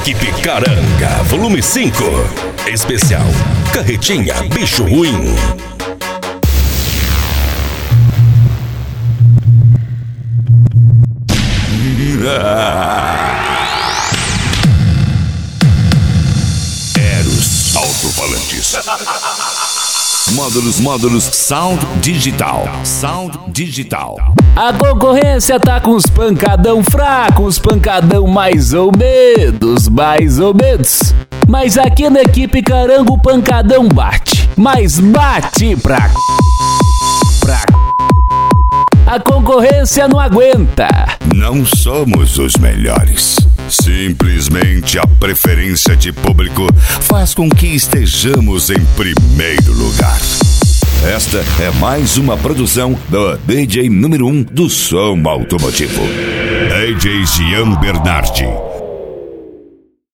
Equipe Caranga, volume 5. Especial Carretinha Bicho Ruim. Eros Alto-Falantes. Módulos Sound Digital. A concorrência tá com os pancadão fracos, os pancadão mais ou menos. Mas aqui na Equipe Caranga o pancadão bate, mas bate pra... A concorrência não aguenta. Não somos os melhores. Simplesmente a preferência de público faz com que estejamos em primeiro lugar. Esta é mais uma produção do DJ número 1 do som automotivo, DJ Gian Bernardi.